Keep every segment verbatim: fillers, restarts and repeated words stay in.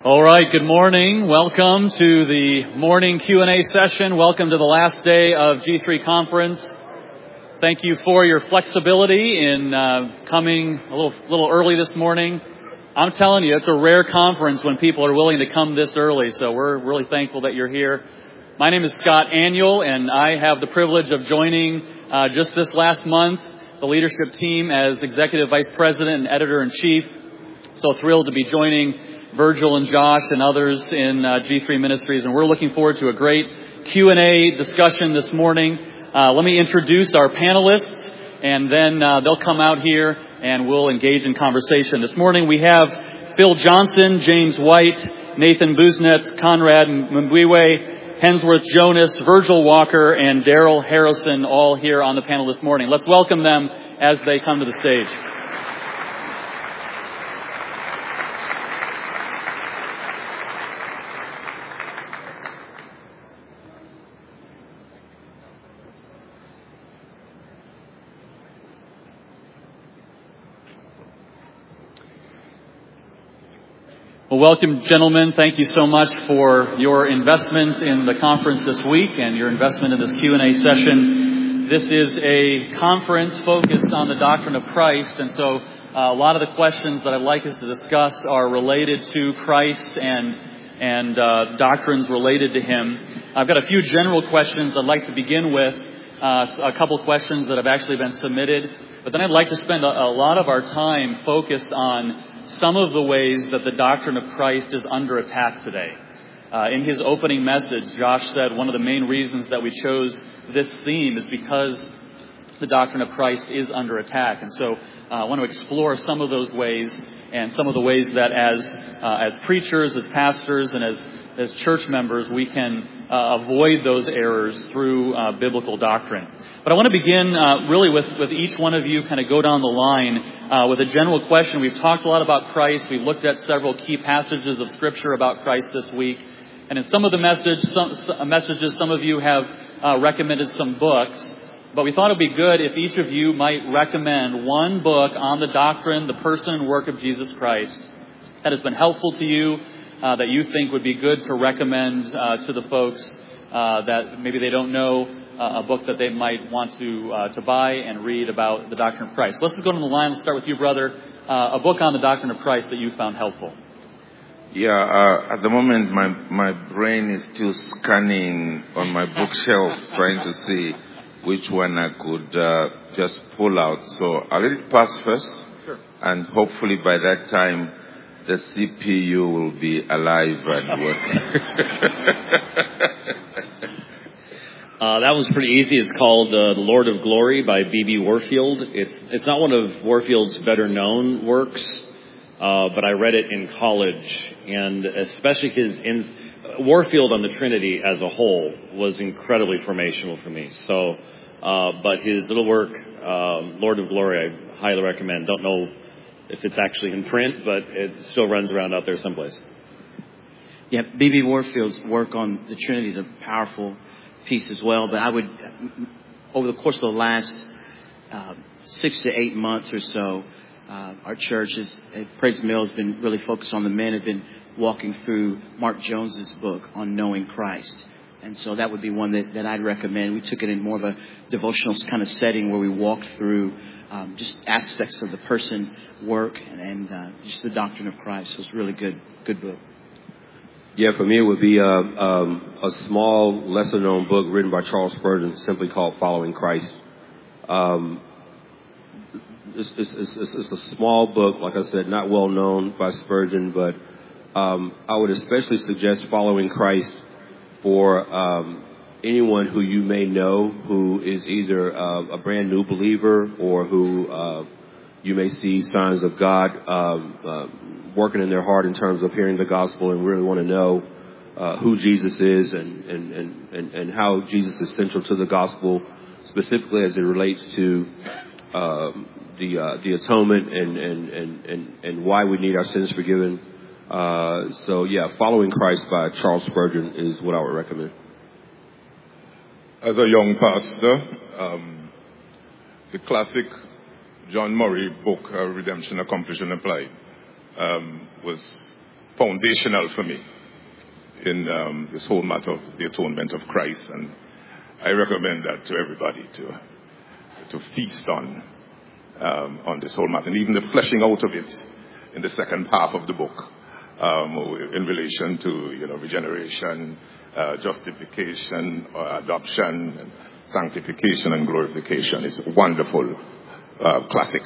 All right, good morning. Welcome to the morning Q and A session. Welcome to the last day of G three Conference. Thank you for your flexibility in uh, coming a little little early this morning. I'm telling you, it's a rare conference when people are willing to come this early, so we're really thankful that you're here. My name is Scott Aniol, and I have the privilege of joining uh, just this last month the leadership team as Executive Vice President and Editor-in-Chief. So thrilled to be joining Virgil and Josh and others in uh, G three Ministries, and we're looking forward to a great Q and A discussion this morning. Uh, let me introduce our panelists, and then uh, they'll come out here and we'll engage in conversation. This morning we have Phil Johnson, James White, Nathan Buznetz, Conrad Mbwiwe, Hensworth Jonas, Virgil Walker, and Daryl Harrison all here on the panel this morning. Let's welcome them as they come to the stage. Well, welcome, gentlemen. Thank you so much for your investment in the conference this week and your investment in this Q and A session. This is a conference focused on the doctrine of Christ, and so uh, a lot of the questions that I'd like us to discuss are related to Christ and and uh, doctrines related to Him. I've got a few general questions I'd like to begin with, uh, a couple questions that have actually been submitted, but then I'd like to spend a, a lot of our time focused on some of the ways that the doctrine of Christ is under attack today. Uh, in his opening message, Josh said one of the main reasons that we chose this theme is because the doctrine of Christ is under attack. And so uh, I want to explore some of those ways and some of the ways that as uh, as preachers, as pastors, and as as church members, we can uh, avoid those errors through uh, biblical doctrine. But I want to begin uh, really with, with each one of you kind of go down the line uh, with a general question. We've talked a lot about Christ. We've looked at several key passages of Scripture about Christ this week. And in some of the message, some, messages, some of you have uh, recommended some books. But we thought it would be good if each of you might recommend one book on the doctrine, the person and work of Jesus Christ that has been helpful to you, Uh, that you think would be good to recommend uh, to the folks uh, that maybe they don't know uh, a book that they might want to uh, to buy and read about the doctrine of Christ. Let's go to the line. Let's start with you, brother. Uh, a book on the doctrine of Christ that you found helpful. Yeah, uh, at the moment my my brain is still scanning on my bookshelf trying to see which one I could uh, just pull out. So I'll let it pass first, sure. And hopefully by that time the C P U will be alive and working. uh, that one's pretty easy. It's called uh, The Lord of Glory by B B Warfield. It's it's not one of Warfield's better known works, uh, but I read it in college, and especially his in, Warfield on the Trinity as a whole was incredibly formational for me. So, uh, but his little work, uh, Lord of Glory, I highly recommend. Don't know if it's actually in print, but it still runs around out there someplace. Yeah, B B Warfield's work on the Trinity is a powerful piece as well. But I would, over the course of the last uh, six to eight months or so, uh, our church is, at Praise Mill has been really focused on the men, have been walking through Mark Jones's book on knowing Christ. And so that would be one that, that I'd recommend. We took it in more of a devotional kind of setting where we walked through um, just aspects of the person, work, and, and uh, just the doctrine of Christ. So it's a really good, good book. Yeah, for me it would be a, um, a small, lesser-known book written by Charles Spurgeon, simply called Following Christ. Um, it's, it's, it's, it's a small book, like I said, not well known by Spurgeon, but um, I would especially suggest Following Christ for um, anyone who you may know who is either uh, a brand new believer or who uh, you may see signs of God um, uh, working in their heart in terms of hearing the gospel and really want to know uh, who Jesus is and, and, and, and, and how Jesus is central to the gospel, specifically as it relates to um, the uh, the atonement and, and, and, and, and why we need our sins forgiven. Uh, so, yeah, Following Christ by Charles Spurgeon is what I would recommend. As a young pastor, um, the classic John Murray book, uh, Redemption Accomplished and Applied, um, was foundational for me in um, this whole matter of the atonement of Christ, and I recommend that to everybody to to feast on um, on this whole matter, and even the fleshing out of it in the second half of the book, um, in relation to you know regeneration, uh, justification, uh, adoption, and sanctification, and glorification. It's a wonderful uh, classic.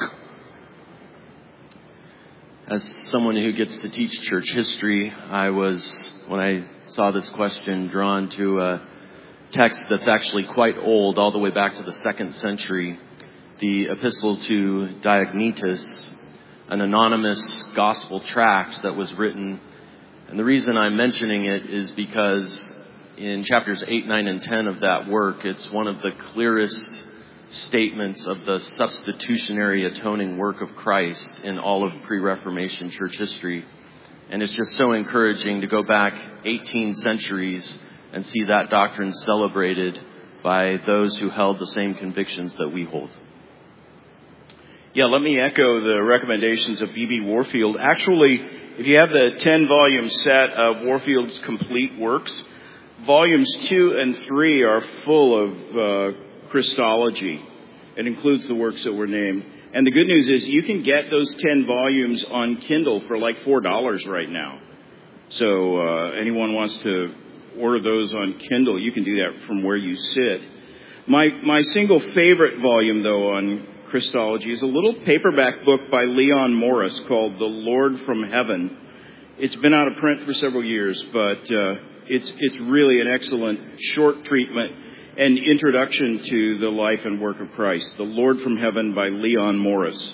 As someone who gets to teach church history, I was, when I saw this question, drawn to a text that's actually quite old, all the way back to the second century, the Epistle to Diognetus, an anonymous gospel tract that was written. And the reason I'm mentioning it is because in chapters eight, nine, and ten of that work, it's one of the clearest statements of the substitutionary atoning work of Christ in all of pre-Reformation church history. And it's just so encouraging to go back eighteen centuries and see that doctrine celebrated by those who held the same convictions that we hold. Yeah, let me echo the recommendations of B B Warfield. Actually, if you have the ten-volume set of Warfield's complete works, volumes two and three are full of uh, Christology. It includes the works that were named. And the good news is you can get those ten volumes on Kindle for like four dollars right now. So uh, anyone wants to order those on Kindle, you can do that from where you sit. My my single favorite volume, though, on Christology is a little paperback book by Leon Morris called The Lord from Heaven. It's been out of print for several years, but uh, it's it's really an excellent short treatment and introduction to the life and work of Christ. The Lord from Heaven by Leon Morris.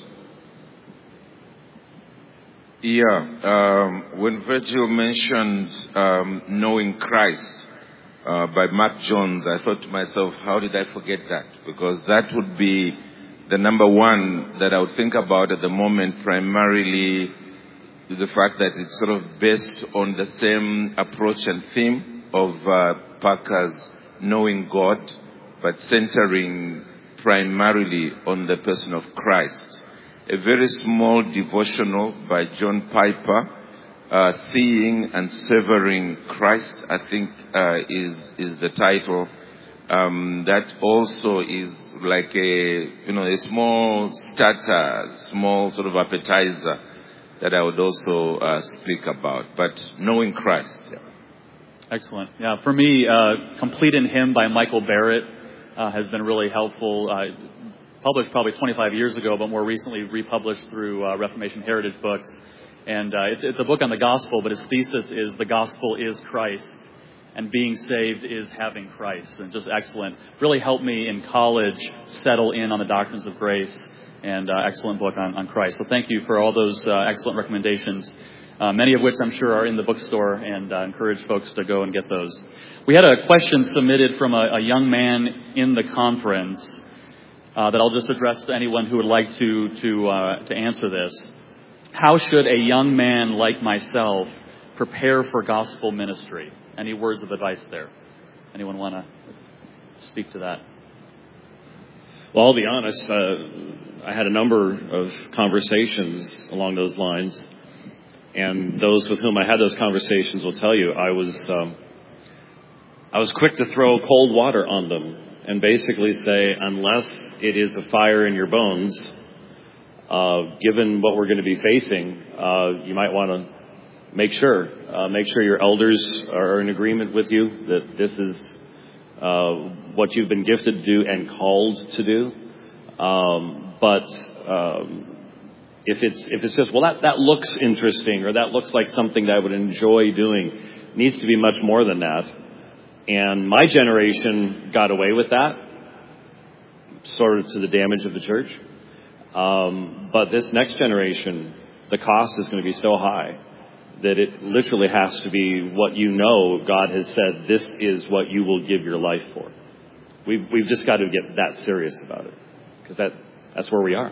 Yeah, um, when Virgil mentioned um, Knowing Christ uh, by Mark Jones, I thought to myself, how did I forget that? Because that would be the number one that I would think about at the moment, primarily the fact that it's sort of based on the same approach and theme of uh, Parker's Knowing God, but centering primarily on the person of Christ. A very small devotional by John Piper, uh, Seeing and Savoring Christ, I think uh, is is the title. Um, that also is like a you know a small starter, small sort of appetizer that I would also uh, speak about. But Knowing Christ. Yeah. Excellent. Yeah, for me, uh, Complete in Him by Michael Barrett uh, has been really helpful. Uh, published probably twenty-five years ago, but more recently republished through uh, Reformation Heritage Books. And uh, it's, it's a book on the gospel, but his thesis is the gospel is Christ, and being saved is having Christ. And just excellent. Really helped me in college settle in on the doctrines of grace, and uh, excellent book on, on Christ. So thank you for all those uh, excellent recommendations. Uh, many of which I'm sure are in the bookstore, and uh, encourage folks to go and get those. We had a question submitted from a, a young man in the conference uh, that I'll just address to anyone who would like to to uh, to answer this. How should a young man like myself prepare for gospel ministry? Any words of advice there? Anyone want to speak to that? Well, I'll be honest. Uh, I had a number of conversations along those lines. And those with whom I had those conversations will tell you I was um, I was quick to throw cold water on them and basically say, unless it is a fire in your bones, uh, given what we're going to be facing, uh, you might want to make sure, uh, make sure your elders are in agreement with you that this is uh, what you've been gifted to do and called to do. Um, but um, If it's if it's just, well, that, that looks interesting, or that looks like something that I would enjoy doing, it needs to be much more than that. And my generation got away with that, sort of to the damage of the church. Um, but this next generation, the cost is going to be so high that it literally has to be what you know God has said, this is what you will give your life for. We've, we've just got to get that serious about it, because that, that's where we are.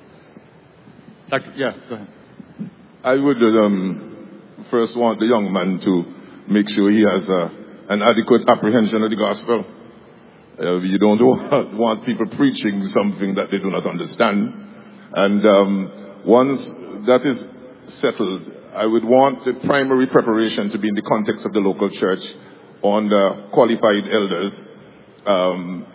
Doctor, yeah, go ahead. I would um, first want the young man to make sure he has uh, an adequate apprehension of the gospel. Uh, you don't want people preaching something that they do not understand. And um, once that is settled, I would want the primary preparation to be in the context of the local church on the qualified elders, um,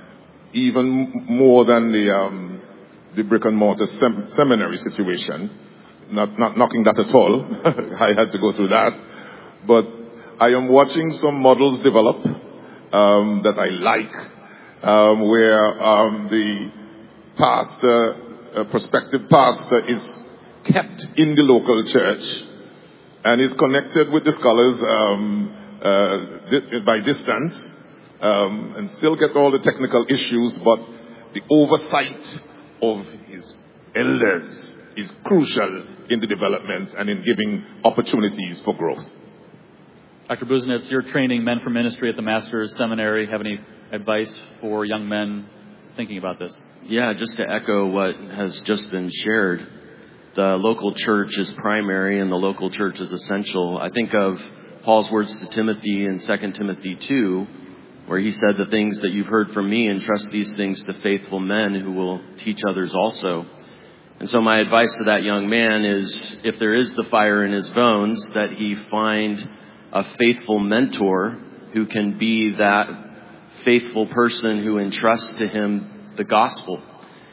even more than the um, the brick and mortar sem- seminary situation. Not not knocking that at all. I had to go through that, but I am watching some models develop um, that I like, um, where um, the pastor, uh, prospective pastor, is kept in the local church and is connected with the scholars um, uh, di- by distance, um, and still get all the technical issues, but the oversight of his elders is crucial in the development and in giving opportunities for growth. Doctor Busenitz, you're training men for ministry at the Master's Seminary. Have any advice for young men thinking about this? Yeah, just to echo what has just been shared, the local church is primary and the local church is essential. I think of Paul's words to Timothy in Second Timothy two, where he said, the things that you've heard from me, entrust these things to faithful men who will teach others also. And so my advice to that young man is, if there is the fire in his bones, that he find a faithful mentor who can be that faithful person who entrusts to him the gospel.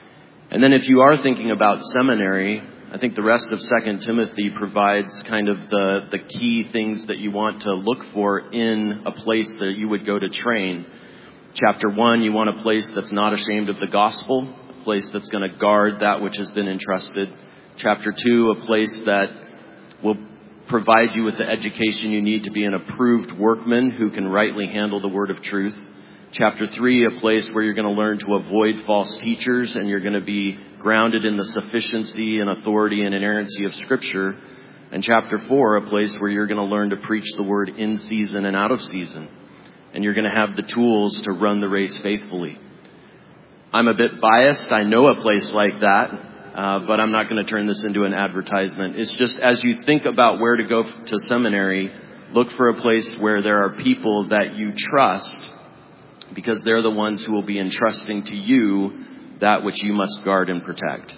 And then if you are thinking about seminary, I think the rest of Second Timothy provides kind of the, the key things that you want to look for in a place that you would go to train. Chapter one, you want a place that's not ashamed of the gospel, a place that's going to guard that which has been entrusted. Chapter two, a place that will provide you with the education you need to be an approved workman who can rightly handle the word of truth. Chapter three, a place where you're going to learn to avoid false teachers and you're going to be grounded in the sufficiency and authority and inerrancy of Scripture. And chapter four, a place where you're going to learn to preach the word in season and out of season. And you're going to have the tools to run the race faithfully. I'm a bit biased. I know a place like that, uh, but I'm not going to turn this into an advertisement. It's just as you think about where to go to seminary, look for a place where there are people that you trust, because they're the ones who will be entrusting to you that which you must guard and protect.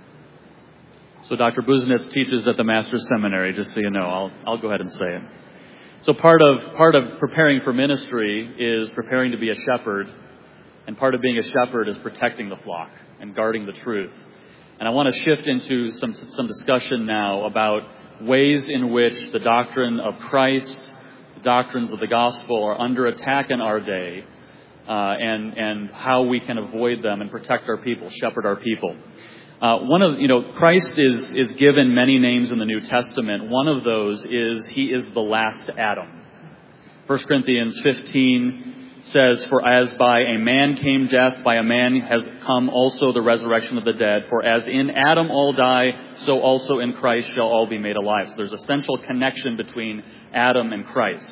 So Doctor Busenitz teaches at the Master's Seminary, just so you know. I'll I'll go ahead and say it. So part of part of preparing for ministry is preparing to be a shepherd, and part of being a shepherd is protecting the flock and guarding the truth. And I want to shift into some some discussion now about ways in which the doctrine of Christ, the doctrines of the gospel are under attack in our day. Uh, and, and how we can avoid them and protect our people, shepherd our people. Uh, one of, you know, Christ is, is given many names in the New Testament. One of those is, he is the last Adam. First Corinthians fifteen says, for as by a man came death, by a man has come also the resurrection of the dead. For as in Adam all die, so also in Christ shall all be made alive. So there's a central connection between Adam and Christ.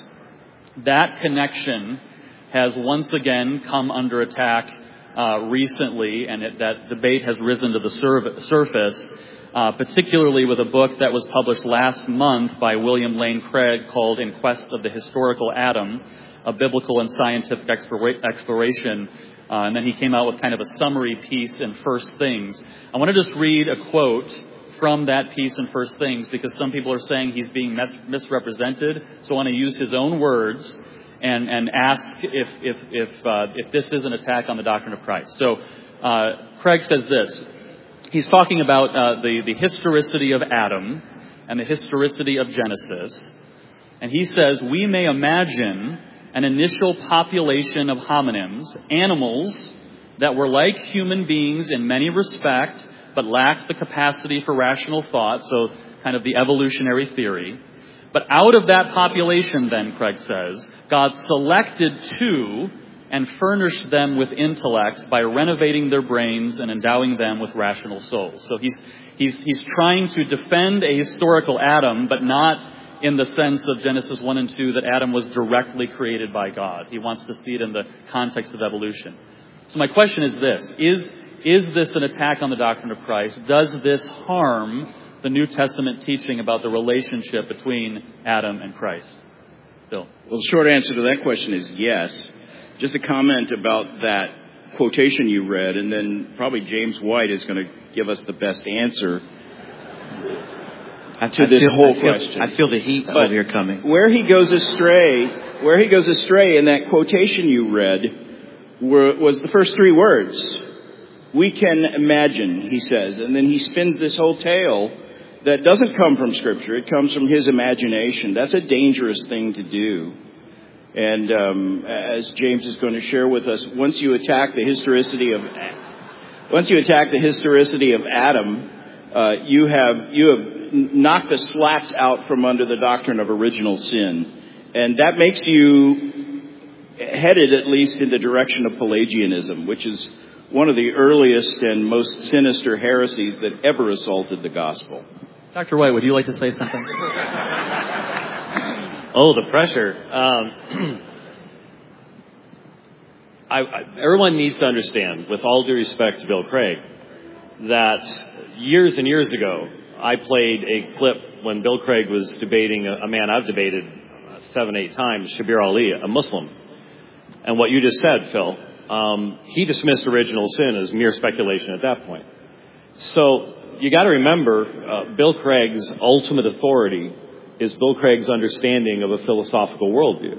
That connection has once again come under attack uh, recently, and it, that debate has risen to the sur- surface, uh, particularly with a book that was published last month by William Lane Craig called In Quest of the Historical Adam, a biblical and scientific explora- exploration. Uh, and then he came out with kind of a summary piece in First Things. I want to just read a quote from that piece in First Things, because some people are saying he's being mis- misrepresented. So I want to use his own words and, and ask if if if uh, if this is an attack on the doctrine of Christ. So uh, Craig says this. He's talking about uh, the, the historicity of Adam and the historicity of Genesis. And he says, we may imagine an initial population of homonyms, animals that were like human beings in many respects, but lacked the capacity for rational thought, so kind of the evolutionary theory. But out of that population, then, Craig says, God selected two and furnished them with intellects by renovating their brains and endowing them with rational souls. So he's he's he's trying to defend a historical Adam, but not in the sense of Genesis one and two that Adam was directly created by God. He wants to see it in the context of evolution. So my question is this. Is, is this an attack on the doctrine of Christ? Does this harm the New Testament teaching about the relationship between Adam and Christ? Bill. Well, the short answer to that question is yes. Just a comment about that quotation you read, and then probably James White is going to give us the best answer. I, to I this feel, whole I feel, question. I feel the heat But over here coming. Where he goes astray, where he goes astray in that quotation you read were, was the first three words. We can imagine, he says. And then he spins this whole tale that doesn't come from Scripture. It comes from his imagination. That's a dangerous thing to do. And um, as James is going to share with us, once you attack the historicity of once you attack the historicity of Adam, uh, you have you have knocked the slats out from under the doctrine of original sin, and that makes you headed at least in the direction of Pelagianism, which is one of the earliest and most sinister heresies that ever assaulted the gospel. Doctor White, would you like to say something? Oh, the pressure. Um, I, I, everyone needs to understand, with all due respect to Bill Craig, that years and years ago, I played a clip when Bill Craig was debating a, a man I've debated seven, eight times, Shabir Ali, a Muslim. And what you just said, Phil, um, he dismissed original sin as mere speculation at that point. So you got to remember, uh, Bill Craig's ultimate authority is Bill Craig's understanding of a philosophical worldview.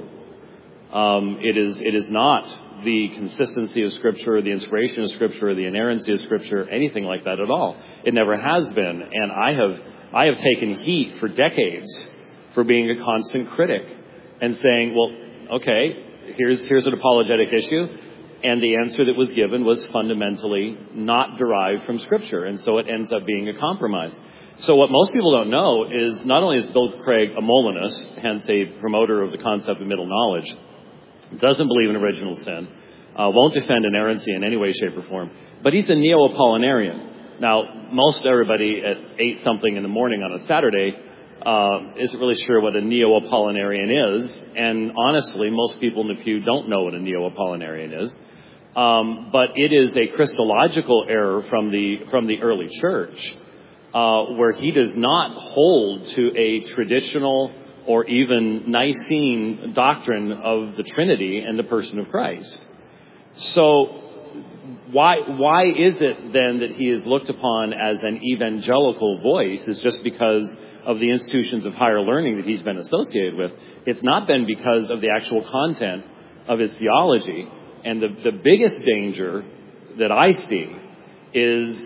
Um, it is it is not the consistency of Scripture, or the inspiration of Scripture, or the inerrancy of Scripture, anything like that at all. It never has been, and I have I have taken heat for decades for being a constant critic and saying, well, okay, here's here's an apologetic issue, and the answer that was given was fundamentally not derived from Scripture, and so it ends up being a compromise. So what most people don't know is not only is Bill Craig a Molinist, hence a promoter of the concept of middle knowledge, doesn't believe in original sin, uh, won't defend inerrancy in any way, shape, or form, but he's a neo-Apollinarian. Now, most everybody at eight something in the morning on a Saturday uh, isn't really sure what a neo-Apollinarian is, and honestly, most people in the pew don't know what a neo-Apollinarian is. Um, but it is a Christological error from the from the early church. Uh, where he does not hold to a traditional or even Nicene doctrine of the Trinity and the person of Christ. So why why is it then that he is looked upon as an evangelical voice? Is just because of the institutions of higher learning that he's been associated with. It's not been because of the actual content of his theology. And the, the biggest danger that I see is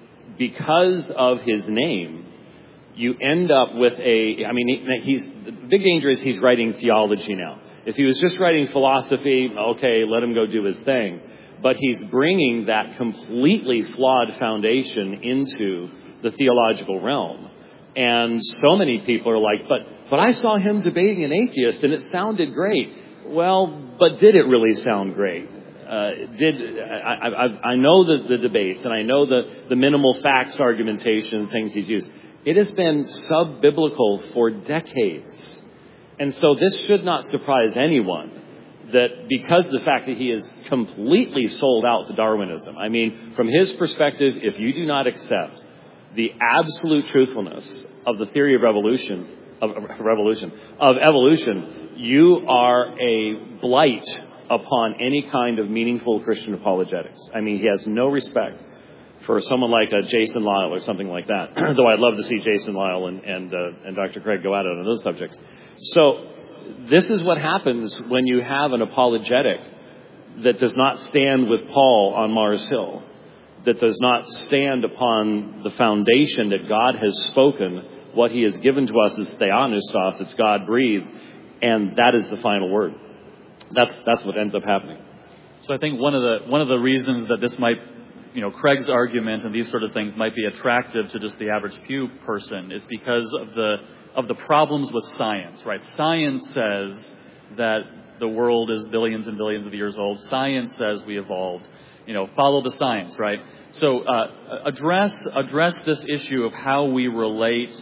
because of his name, you end up with a, I mean, he's, the big danger is he's writing theology now. If he was just writing philosophy, okay, let him go do his thing. But he's bringing that completely flawed foundation into the theological realm. And so many people are like, but, but I saw him debating an atheist and it sounded great. Well, but did it really sound great? Uh, did I, I, I know the, the debates and I know the, the minimal facts argumentation and things he's used. It has been sub-biblical for decades. And so this should not surprise anyone that because of the fact that he is completely sold out to Darwinism. I mean, from his perspective, if you do not accept the absolute truthfulness of the theory of evolution, of, of revolution, of evolution, you are a blight upon any kind of meaningful Christian apologetics. I mean, he has no respect for someone like a Jason Lisle or something like that. Though I'd love to see Jason Lisle and and, uh, and Doctor Craig go at it on those subjects. So this is what happens when you have an apologetic that does not stand with Paul on Mars Hill, that does not stand upon the foundation that God has spoken. What he has given to us is theopneustos, it's God-breathed, and that is the final word. That's that's what ends up happening. So I think one of the one of the reasons that this might, you know, Craig's argument and these sort of things might be attractive to just the average pew person is because of the of the problems with science, right? Science says that the world is billions and billions of years old. Science says we evolved. You know, follow the science, right? So uh, address address this issue of how we relate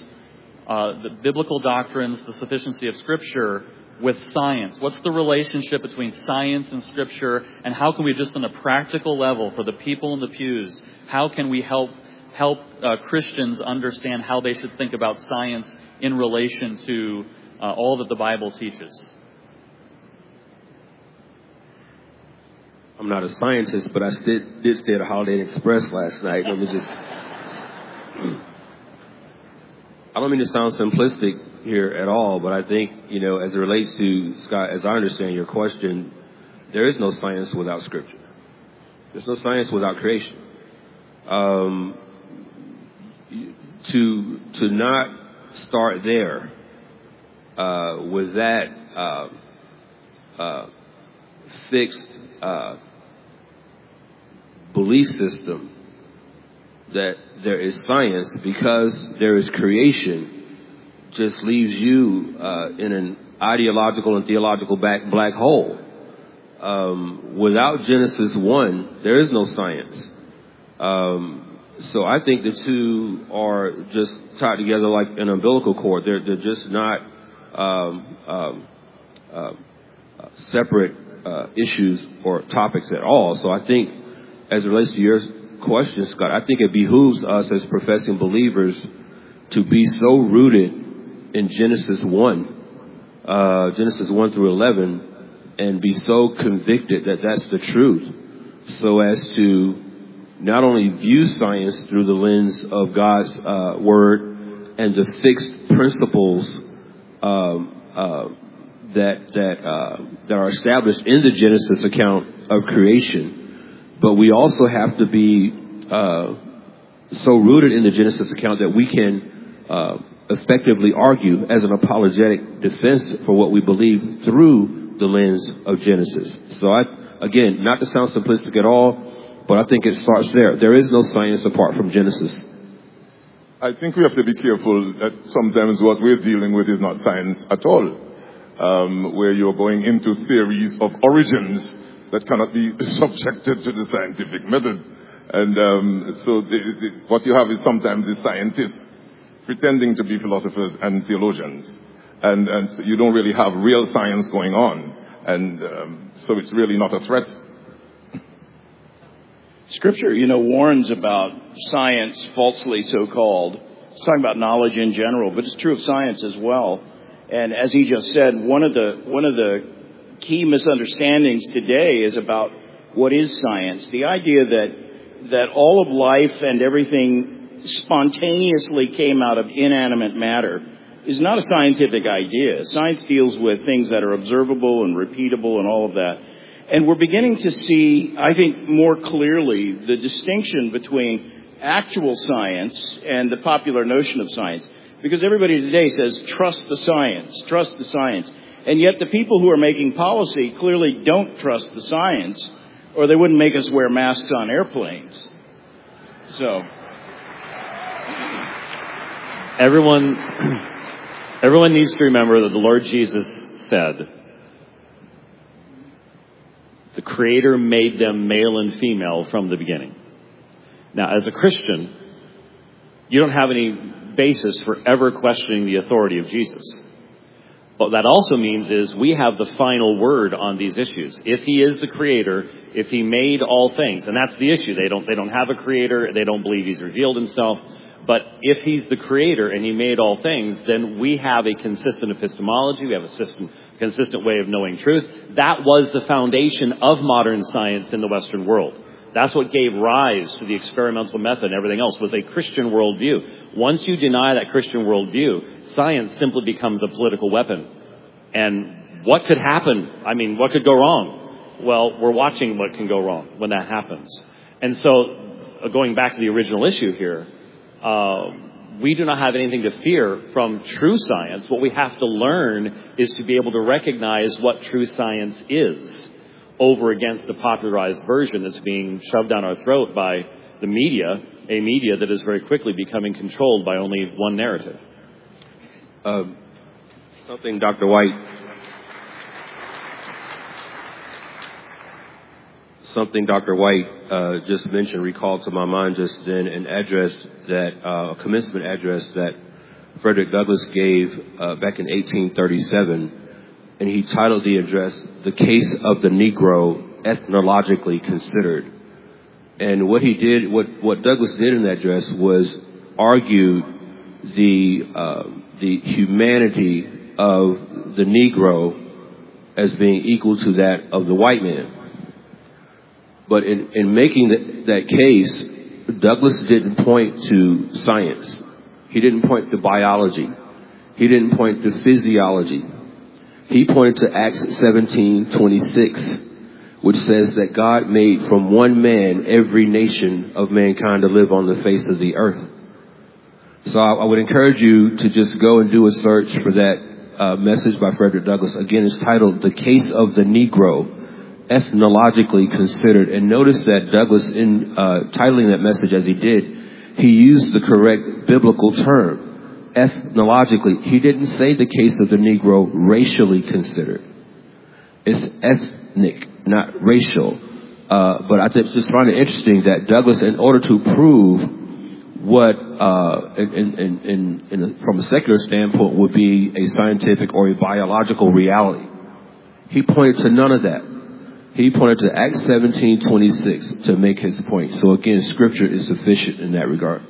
uh, the biblical doctrines, the sufficiency of Scripture, with science. What's the relationship between science and Scripture, and how can we just on a practical level for the people in the pews, how can we help help uh, Christians understand how they should think about science in relation to uh, all that the Bible teaches? I'm not a scientist, but I did, did stay at a Holiday Inn Express last night. Let me just... I don't mean to sound simplistic here at all, but I think, you know, as it relates to, Scott, as I understand your question, there is no science without Scripture. There's no science without creation. Um, to to not start there uh, with that uh, uh, fixed uh, belief system that there is science because there is creation just leaves you uh, in an ideological and theological back black hole. Um, without Genesis one, there is no science. Um, so I think the two are just tied together like an umbilical cord. They're they're just not um, um, uh, separate uh, issues or topics at all. So I think, as it relates to your question, Scott, I think it behooves us as professing believers to be so rooted in Genesis one, uh, Genesis one through eleven, and be so convicted that that's the truth, so as to not only view science through the lens of God's uh, word and the fixed principles um, uh, that that uh, that are established in the Genesis account of creation, but we also have to be uh, so rooted in the Genesis account that we can uh, effectively argue as an apologetic defense for what we believe through the lens of Genesis. So I, again, not to sound simplistic at all, but I think it starts there. There is no science apart from Genesis. I think we have to be careful that sometimes what we're dealing with is not science at all, um, where you're going into theories of origins that cannot be subjected to the scientific method. And um, so the, the, what you have is sometimes the scientists pretending to be philosophers and theologians. And, and so you don't really have real science going on. And um, so it's really not a threat. Scripture, you know, warns about science, falsely so-called. It's talking about knowledge in general, but it's true of science as well. And as he just said, one of the one of the key misunderstandings today is about what is science. The idea that that all of life and everything spontaneously came out of inanimate matter is not a scientific idea. Science deals with things that are observable and repeatable and all of that. And we're beginning to see, I think, more clearly the distinction between actual science and the popular notion of science. Because everybody today says, trust the science, trust the science. And yet the people who are making policy clearly don't trust the science, or they wouldn't make us wear masks on airplanes. So. Everyone, everyone needs to remember that the Lord Jesus said, the Creator made them male and female from the beginning. Now, as a Christian, you don't have any basis for ever questioning the authority of Jesus. What that also means is we have the final word on these issues. If He is the Creator, if He made all things, and that's the issue. They don't, they don't have a Creator. They don't believe He's revealed Himself. But if He's the Creator and He made all things, then we have a consistent epistemology. We have a system, consistent way of knowing truth. That was the foundation of modern science in the Western world. That's what gave rise to the experimental method and everything else, was a Christian worldview. Once you deny that Christian worldview, science simply becomes a political weapon. And what could happen? I mean, what could go wrong? Well, we're watching what can go wrong when that happens. And so, uh, going back to the original issue here, uh, we do not have anything to fear from true science. What we have to learn is to be able to recognize what true science is over against the popularized version that's being shoved down our throat by the media, a media that is very quickly becoming controlled by only one narrative. Uh, something Doctor White, something Doctor White uh, just mentioned recalled to my mind just then an address that, uh, a commencement address that Frederick Douglass gave uh, back in eighteen thirty-seven. And he titled the address, "The Case of the Negro Ethnologically Considered." And what he did, what, what Douglass did in that address was argue the, uh, the humanity of the Negro as being equal to that of the white man. But in, in making the, that case, Douglass didn't point to science. He didn't point to biology. He didn't point to physiology. He pointed to Acts seventeen twenty-six, which says that God made from one man every nation of mankind to live on the face of the earth. So I, I would encourage you to just go and do a search for that uh, message by Frederick Douglass. Again, it's titled The Case of the Negro, Ethnologically Considered. And notice that Douglass, in uh, titling that message as he did, he used the correct biblical term, ethnologically. He didn't say the case of the Negro racially considered. It's ethnic, not racial. Uh, but I just find it interesting that Douglass, in order to prove what, uh, in, in, in, in a, from a secular standpoint, would be a scientific or a biological reality, he pointed to none of that. He pointed to Acts seventeen twenty-six to make his point. So again, Scripture is sufficient in that regard.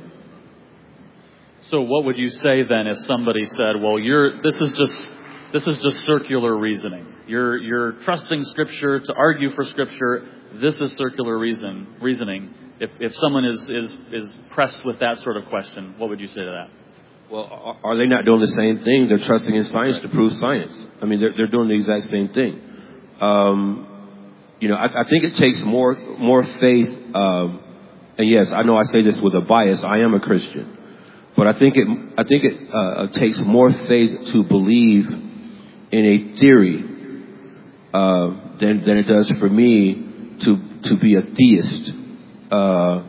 So what would you say then if somebody said, well, you're, this is just, this is just circular reasoning. You're, you're trusting Scripture to argue for Scripture. This is circular reason, reasoning. If, if someone is, is, is pressed with that sort of question, what would you say to that? Well, are they not doing the same thing? They're trusting in science to prove science. I mean, they're, they're doing the exact same thing. Um, you know, I, I think it takes more, more faith. Um, and yes, I know I say this with a bias. I am a Christian. But I think it, I think it uh, takes more faith to believe in a theory uh, than than it does for me to to be a theist. Uh,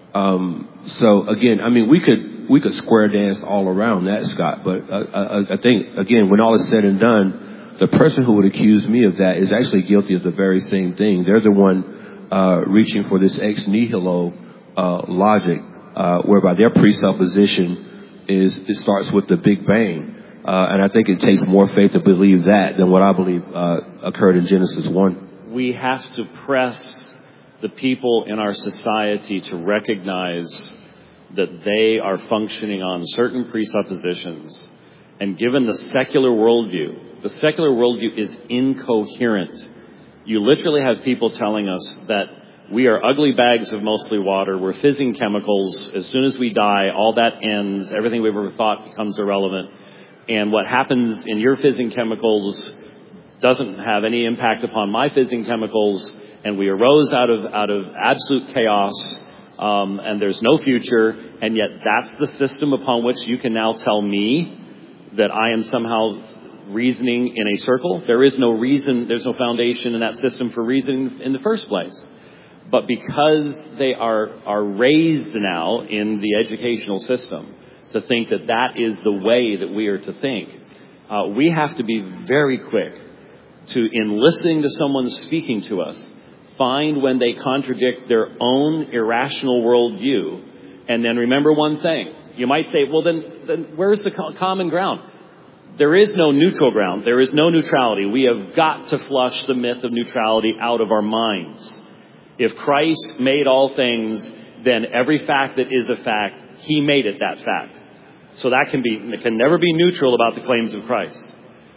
um, so again, I mean, we could we could square dance all around that, Scott. But uh, I, I think again, when all is said and done, the person who would accuse me of that is actually guilty of the very same thing. They're the one uh, reaching for this ex nihilo uh, logic. Uh, whereby their presupposition is it starts with the Big Bang. Uh, and I think it takes more faith to believe that than what I believe uh, occurred in Genesis one. We have to press the people in our society to recognize that they are functioning on certain presuppositions. And given the secular worldview, the secular worldview is incoherent. You literally have people telling us that we are ugly bags of mostly water. We're fizzing chemicals. As soon as we die, all that ends. Everything we've ever thought becomes irrelevant. And what happens in your fizzing chemicals doesn't have any impact upon my fizzing chemicals. And we arose out of out of absolute chaos. Um, and there's no future. And yet that's the system upon which you can now tell me that I am somehow reasoning in a circle. There is no reason. There's no foundation in that system for reasoning in the first place. But because they are, are raised now in the educational system to think that that is the way that we are to think, uh, we have to be very quick to, in listening to someone speaking to us, find when they contradict their own irrational worldview. And then remember one thing. You might say, well, then, then where's the co- common ground? There is no neutral ground. There is no neutrality. We have got to flush the myth of neutrality out of our minds. If Christ made all things, then every fact that is a fact, he made it that fact. So that can be, it can never be neutral about the claims of Christ.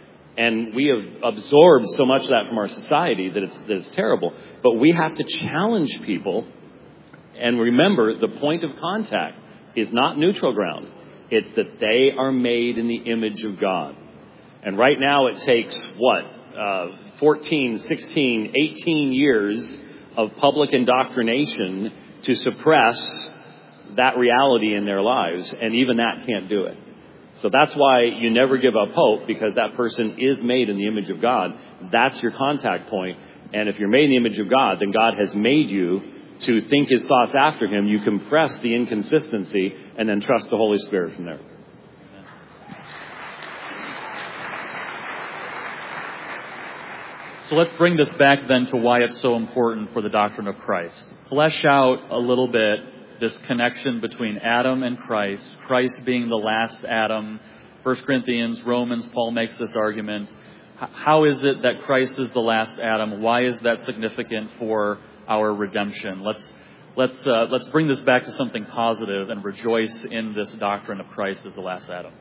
And we have absorbed so much of that from our society that it's, that it's terrible. But we have to challenge people. And remember, the point of contact is not neutral ground. It's that they are made in the image of God. And right now it takes, what, uh, fourteen, sixteen, eighteen years of public indoctrination to suppress that reality in their lives. And even that can't do it. So that's why you never give up hope, because that person is made in the image of God. That's your contact point. And if you're made in the image of God, then God has made you to think his thoughts after him. You compress the inconsistency and then trust the Holy Spirit from there. So let's bring this back then to why it's so important for the doctrine of Christ. Flesh out a little bit this connection between Adam and Christ, Christ being the last Adam. First Corinthians, Romans, Paul makes this argument. How is it that Christ is the last Adam? Why is that significant for our redemption? Let's let's uh, let's bring this back to something positive and rejoice in this doctrine of Christ as the last Adam.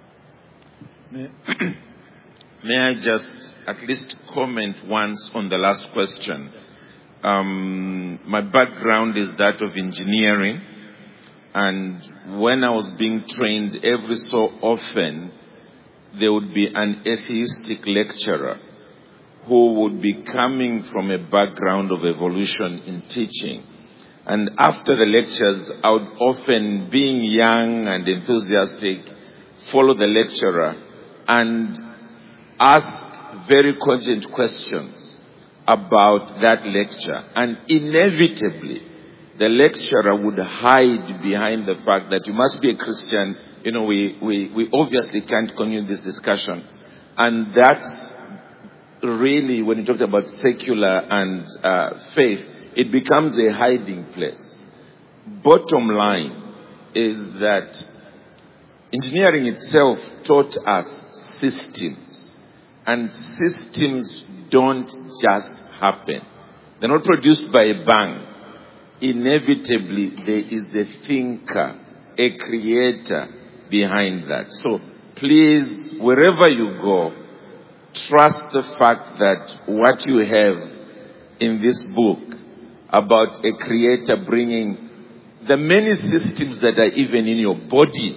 May I just at least comment once on the last question? Um, my background is that of engineering, And when I was being trained, every so often, there would be an atheistic lecturer who would be coming from a background of evolution in teaching. And after the lectures, I would often, being young and enthusiastic, follow the lecturer and ask very cogent questions about that lecture. And inevitably, the lecturer would hide behind the fact that you must be a Christian. You know, we, we, we obviously can't continue this discussion. And that's really, when you talk about secular and uh, faith, it becomes a hiding place. Bottom line is that engineering itself taught us systems. And systems don't just happen. They're not produced by a bang. Inevitably, there is a thinker, a creator behind that. So please, wherever you go, trust the fact that what you have in this book about a creator bringing the many systems that are even in your body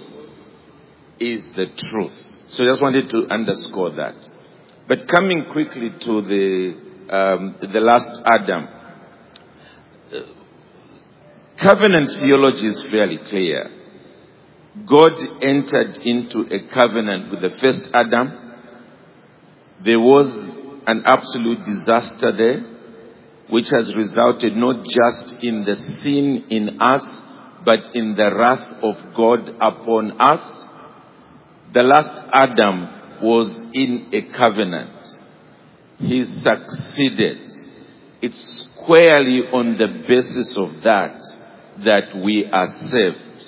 is the truth. So I just wanted to underscore that. But coming quickly to the um, the last Adam, uh, covenant theology is fairly clear. God entered into a covenant with the first Adam. There was an absolute disaster there, which has resulted not just in the sin in us, but in the wrath of God upon us. The last Adam was in a covenant. He succeeded. It's squarely on the basis of that that we are saved.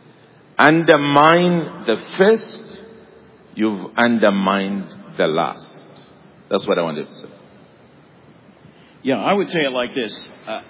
Undermine the first, you've undermined the last. That's what I wanted to say. Yeah, I would say it like this. Uh,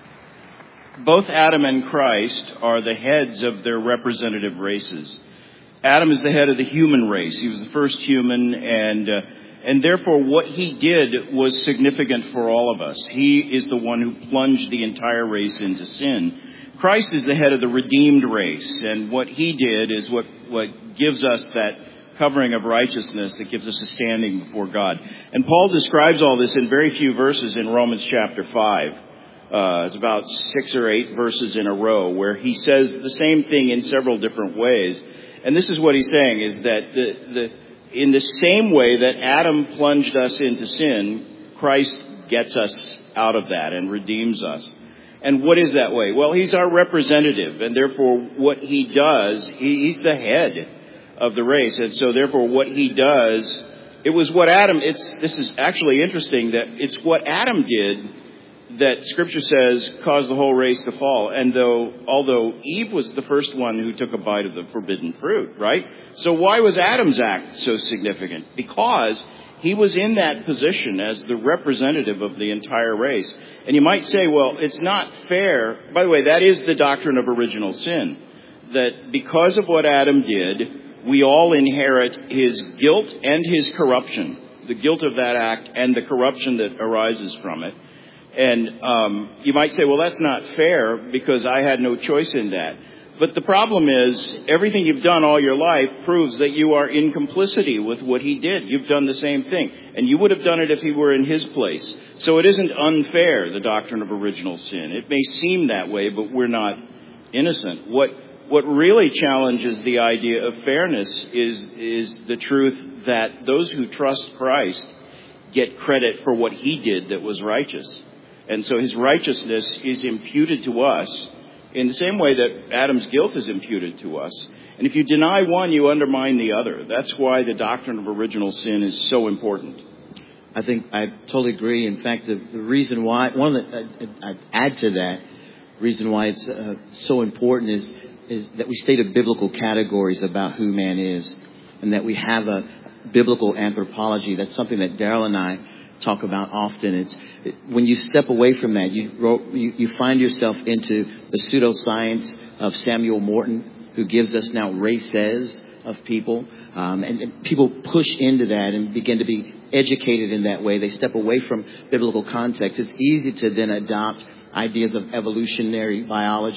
both Adam and Christ are the heads of their representative races. Adam is the head of the human race. He was the first human, and uh, and therefore what he did was significant for all of us. He is the one who plunged the entire race into sin. Christ is the head of the redeemed race, and what he did is what, what gives us that covering of righteousness that gives us a standing before God. And Paul describes all this in very few verses in Romans chapter five. Uh, it's about six or eight verses in a row where he says the same thing in several different ways. And this is what he's saying, is that the, the, in the same way that Adam plunged us into sin, Christ gets us out of that and redeems us. And what is that way? Well, he's our representative, and therefore what he does, he, he's the head of the race. And so therefore what he does, it was what Adam, it's, this is actually interesting that it's what Adam did that Scripture says caused the whole race to fall. And though, although Eve was the first one who took a bite of the forbidden fruit, right? So why was Adam's act so significant? Because he was in that position as the representative of the entire race. And you might say, well, it's not fair. By the way, that is the doctrine of original sin. That because of what Adam did, we all inherit his guilt and his corruption. The guilt of that act and the corruption that arises from it. And um, you might say, well, that's not fair because I had no choice in that. But the problem is, everything you've done all your life proves that you are in complicity with what he did. You've done the same thing. And you would have done it if he were in his place. So it isn't unfair, the doctrine of original sin. It may seem that way, but we're not innocent. What what really challenges the idea of fairness is is the truth that those who trust Christ get credit for what he did that was righteous. And so his righteousness is imputed to us in the same way that Adam's guilt is imputed to us. And if you deny one, you undermine the other. That's why the doctrine of original sin is so important. I think I totally agree. In fact, the, the reason why, one of the, I'd add to that, reason why it's uh, so important is, is that we state biblical categories about who man is, and that we have a biblical anthropology. That's something that Daryl and I talk about often. It's when you step away from that, you you, you find yourself into the pseudoscience of Samuel Morton, who gives us now races of people, um, and, and people push into that and begin to be educated in that way. They step away from biblical context. It's easy to then adopt ideas of evolutionary biology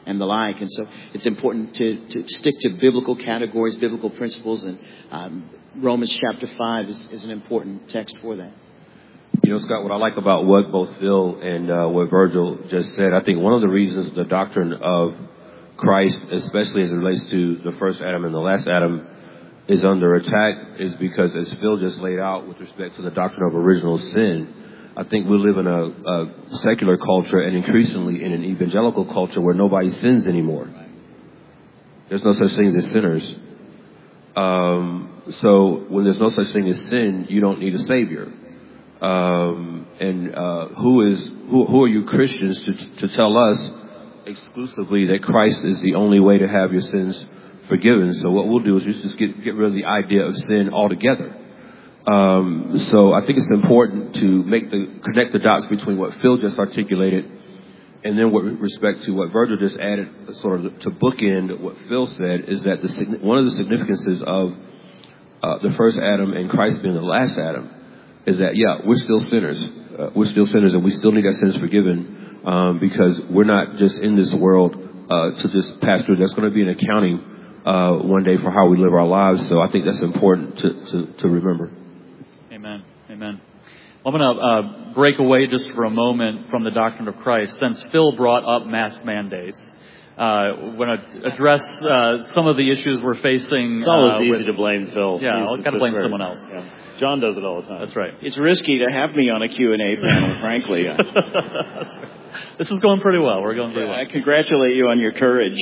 and the like. And so it's important to, to stick to biblical categories, biblical principles, and um, Romans chapter five is, is an important text for that. You know, Scott, what I like about what both Phil and uh, what Virgil just said, I think one of the reasons the doctrine of Christ, especially as it relates to the first Adam and the last Adam, is under attack is because, as Phil just laid out with respect to the doctrine of original sin, I think we live in a, a secular culture and increasingly in an evangelical culture where nobody sins anymore. There's no such thing as sinners. Um, so when there's no such thing as sin, you don't need a savior. Um, and uh, who is who, who are you Christians to, to tell us exclusively that Christ is the only way to have your sins forgiven? So what we'll do is we just get get rid of the idea of sin altogether. Um, so I think it's important to make the connect the dots between what Phil just articulated and then with respect to what Virgil just added, sort of to bookend what Phil said, is that the one of the significances of uh, the first Adam and Christ being the last Adam is that, yeah, we're still sinners. Uh, we're still sinners, and we still need our sins forgiven um, because we're not just in this world uh, to just pass through. There's going to be an accounting uh, one day for how we live our lives. So I think that's important to, to, to remember. Amen. Amen. Well, I'm going to uh, break away just for a moment from the doctrine of Christ. Since Phil brought up mask mandates, uh, we're going to address uh, some of the issues we're facing. It's always uh, easy with, to blame Phil. Yeah, I've got to blame someone else. Yeah. John does it all the time. That's right. It's risky to have me on a Q and A panel, frankly. That's right. This is going pretty well. We're going pretty Yeah, well. I congratulate you on your courage.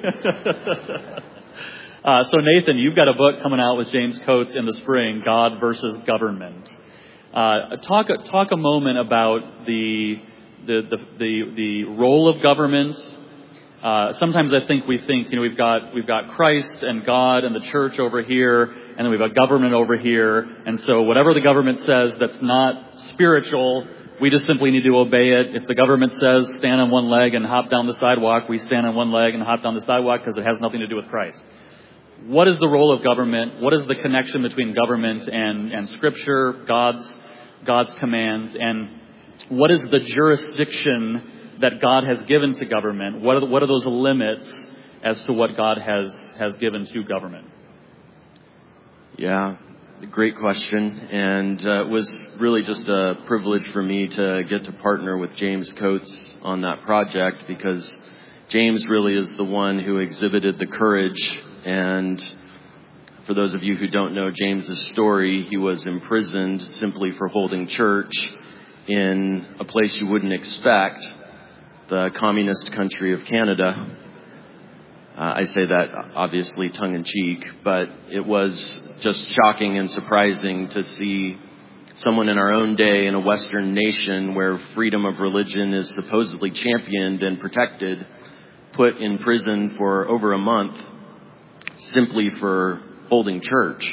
uh, so, Nathan, you've got a book coming out with James Coates in the spring, God versus Government. Uh, talk talk a moment about the the the the, the role of government. Uh, sometimes I think we think, you know, we've got we've got Christ and God and the church over here, and then we've got government over here. And so whatever the government says that's not spiritual, we just simply need to obey it. If the government says stand on one leg and hop down the sidewalk, we stand on one leg and hop down the sidewalk because it has nothing to do with Christ. What is the role of government? What is the connection between government and, and Scripture, God's God's commands, and what is the jurisdiction that God has given to government? What are the, what are those limits as to what God has has given to government? Yeah, great question, and uh, it was really just a privilege for me to get to partner with James Coates on that project, because James really is the one who exhibited the courage. And for those of you who don't know James's story, he was imprisoned simply for holding church in a place you wouldn't expect, the communist country of Canada. Uh, I say that obviously tongue-in-cheek, but it was just shocking and surprising to see someone in our own day in a Western nation where freedom of religion is supposedly championed and protected, put in prison for over a month simply for holding church.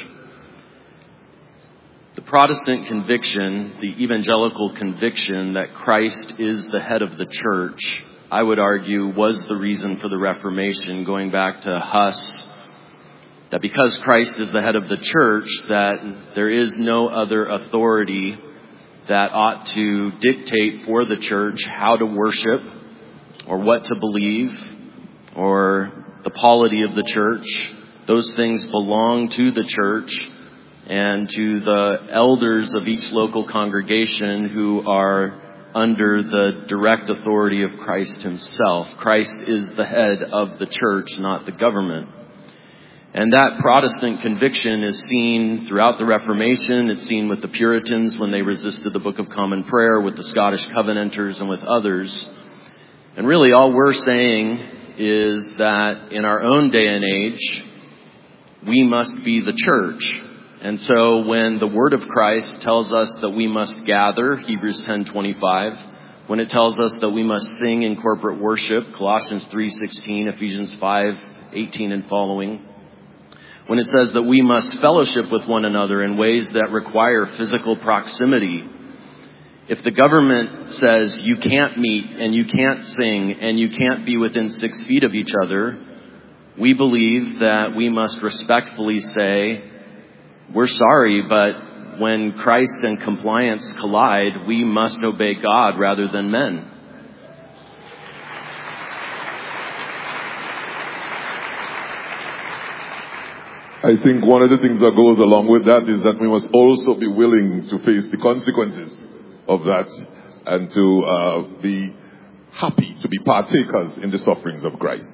The Protestant conviction, the evangelical conviction that Christ is the head of the church, I would argue was the reason for the Reformation, going back to Huss, that because Christ is the head of the church, that there is no other authority that ought to dictate for the church how to worship or what to believe or the polity of the church. Those things belong to the church and to the elders of each local congregation who are under the direct authority of Christ himself. Christ is the head of the church, not the government. And that Protestant conviction is seen throughout the Reformation. It's seen with the Puritans when they resisted the Book of Common Prayer, with the Scottish Covenanters and with others. And really all we're saying is that in our own day and age, we must be the church. And so when the word of Christ tells us that we must gather, Hebrews ten twenty-five, when it tells us that we must sing in corporate worship, Colossians three sixteen, Ephesians five eighteen and following, when it says that we must fellowship with one another in ways that require physical proximity, if the government says you can't meet and you can't sing and you can't be within six feet of each other, we believe that we must respectfully say, we're sorry, but when Christ and compliance collide, we must obey God rather than men. I think one of the things that goes along with that is that we must also be willing to face the consequences of that and to uh, be happy to be partakers in the sufferings of Christ.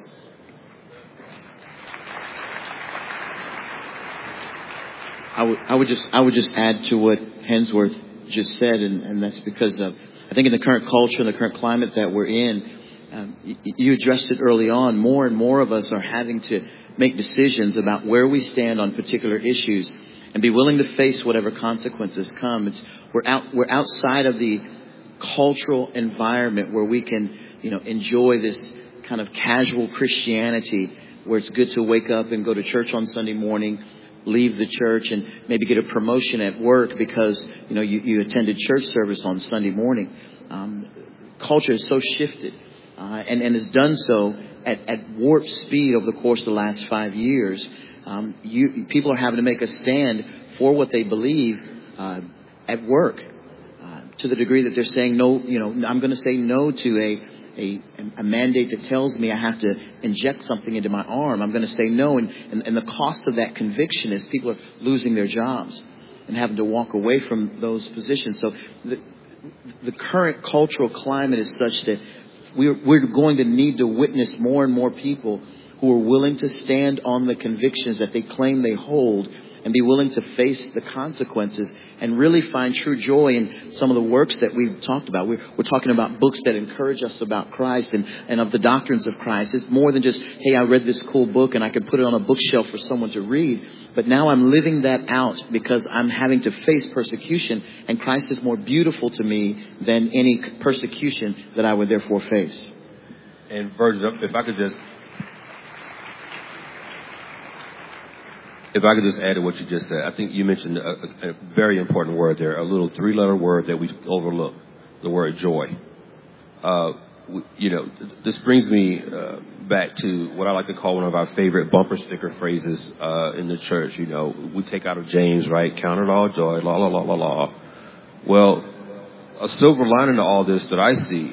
I would, I would just, I would just add to what Hensworth just said, and, and that's because of, I think in the current culture and the current climate that we're in, um, you, you addressed it early on. More and more of us are having to make decisions about where we stand on particular issues, and be willing to face whatever consequences come. It's, we're out, we're outside of the cultural environment where we can, you know, enjoy this kind of casual Christianity, where it's good to wake up and go to church on Sunday morning, leave the church and maybe get a promotion at work because, you know, you, you attended church service on Sunday morning. Um, culture is so shifted, uh, and, and has done so at, at warp speed over the course of the last five years. Um, you, people are having to make a stand for what they believe uh, at work, uh, to the degree that they're saying no. You know, I'm going to say no to a. A, a mandate that tells me I have to inject something into my arm. I'm going to say no. And, and, and the cost of that conviction is people are losing their jobs and having to walk away from those positions. So the, the current cultural climate is such that we're, we're going to need to witness more and more people who are willing to stand on the convictions that they claim they hold and be willing to face the consequences and really find true joy in some of the works that we've talked about. We're, we're talking about books that encourage us about Christ and, and of the doctrines of Christ. It's more than just, hey, I read this cool book and I could put it on a bookshelf for someone to read. But now I'm living that out because I'm having to face persecution, and Christ is more beautiful to me than any persecution that I would therefore face. And Virgil, if I could just If I could just add to what you just said, I think you mentioned a, a, a very important word there, a little three-letter word that we overlook, the word joy. Uh, we, you know, this brings me uh, back to what I like to call one of our favorite bumper sticker phrases uh, in the church. You know, we take out of James, right? Count it all joy, la, la, la, la, la. Well, a silver lining to all this that I see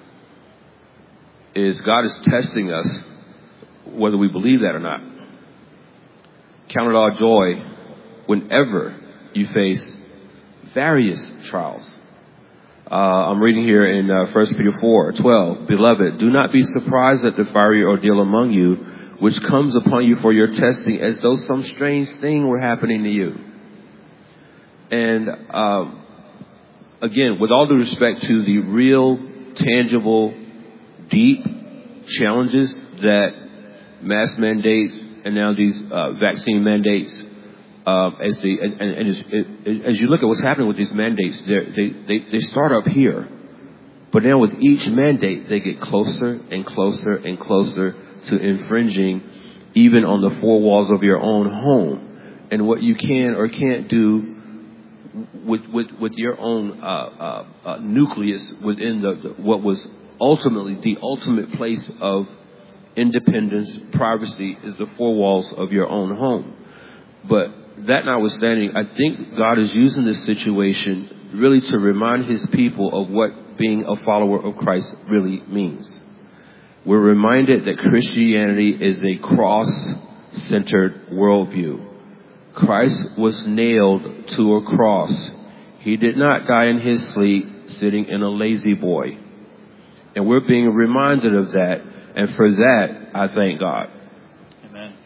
is God is testing us whether we believe that or not. Count it all joy whenever you face various trials. Uh, I'm reading here in uh, First Peter four twelve. Beloved, do not be surprised at the fiery ordeal among you, which comes upon you for your testing, as though some strange thing were happening to you. And um, again, with all due respect to the real, tangible, deep challenges that mass mandates and now these uh, vaccine mandates, uh, as the and, and as, it, as you look at what's happening with these mandates, they they they start up here, but now with each mandate they get closer and closer and closer to infringing, even on the four walls of your own home, and what you can or can't do with with with your own uh, uh, uh, nucleus within the, the what was ultimately the ultimate place of independence, privacy, is the four walls of your own home. But that notwithstanding, I think God is using this situation really to remind his people of what being a follower of Christ really means. We're reminded that Christianity is a cross-centered worldview. Christ was nailed to a cross. He did not die in his sleep sitting in a lazy boy. And we're being reminded of that. And for that, I thank God. Amen.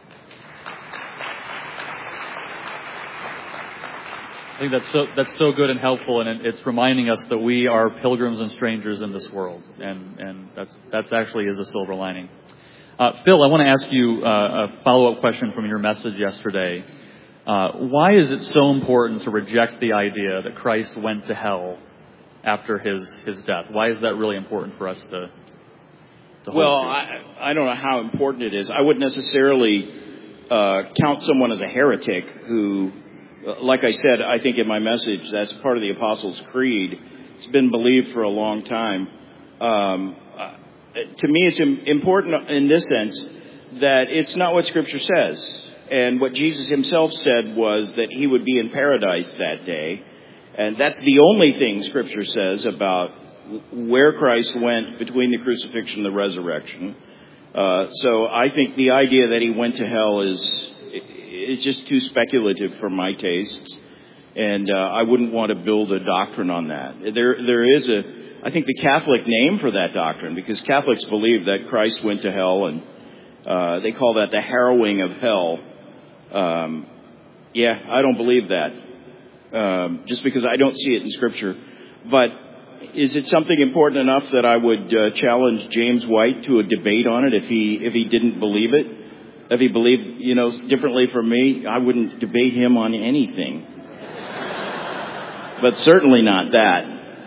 I think that's so that's so good and helpful, and it, it's reminding us that we are pilgrims and strangers in this world, and and that's that's actually is a silver lining. Uh, Phil, I want to ask you uh, a follow-up question from your message yesterday. Uh, why is it so important to reject the idea that Christ went to hell after his his death? Why is that really important for us to? Well, I, I don't know how important it is. I wouldn't necessarily uh, count someone as a heretic who, like I said, I think in my message, that's part of the Apostles' Creed. It's been believed for a long time. Um, uh, to me, it's important in this sense that it's not what Scripture says. And what Jesus himself said was that he would be in paradise that day. And that's the only thing Scripture says about where Christ went between the crucifixion and the resurrection. Uh, so I think the idea that he went to hell is it's just too speculative for my tastes. And uh, I wouldn't want to build a doctrine on that. There, there is a, I think, the Catholic name for that doctrine, because Catholics believe that Christ went to hell, and uh, they call that the harrowing of hell. Um, yeah, I don't believe that, um, just because I don't see it in Scripture. But is it something important enough that I would uh, challenge James White to a debate on it if he if he didn't believe it? If he believed, you know, differently from me, I wouldn't debate him on anything. But certainly not that.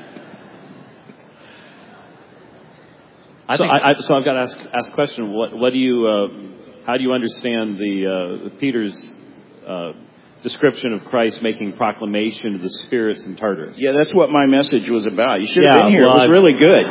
I so, I, I, so I've got to ask ask a question. What what do you uh, how do you understand the uh, Peter's uh, description of Christ making proclamation to the spirits in Tartarus? Yeah, that's what my message was about. You should have yeah, been here. Well, it was I've... really good.